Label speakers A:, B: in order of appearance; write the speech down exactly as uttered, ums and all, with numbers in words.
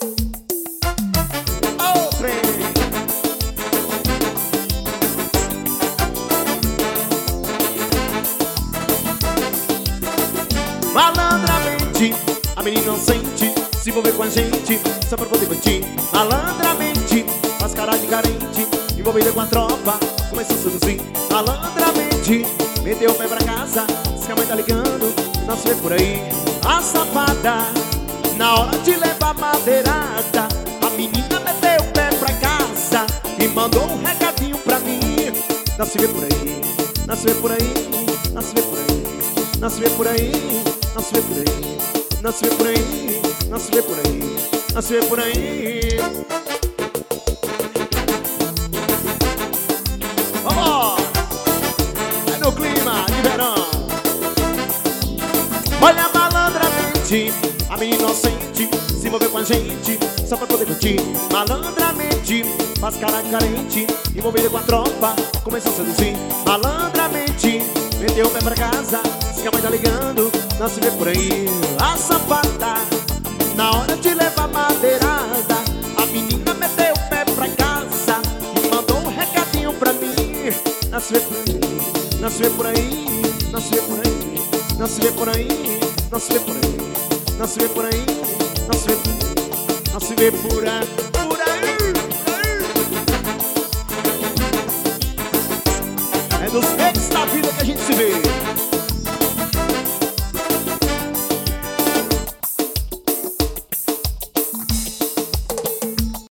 A: Ô, trem. Malandramente, a menina inocente se envolver com a gente só pra poder curtir. Malandramente, faz cara de carente, envolvida com a tropa, começou a seduzir. Malandramente, meteu o pé pra casa, diz que a mãe tá ligando, não se vê por aí. A safada, na hora de levar madeirada, a menina meteu o pé pra casa e mandou um recadinho pra mim. Não se vê por aí, não se vê por aí, não se vê por aí, não se vê por aí, não se vê por aí, não se vê por aí, não se vê por aí, não se vê por aí. Vamos! É no clima de verão. Olha malandramente, a menina inocente se envolveu com a gente só pra poder curtir. Malandramente, faz cara de carente, envolvida com a tropa, começou a seduzir. Malandramente, meteu o pé pra casa, diz que a mãe tá ligando, não se vê por aí. A safada, na hora de levar madeirada, a menina meteu o pé pra casa e mandou um recadinho pra mim. Não se vê por aí, não se vê por aí, não se vê por aí, não se vê por aí, não se vê por aí, não se vê por aí, não se vê por aí, não se vê por aí, por aí, por aí. É nos meios da vida que a gente se vê.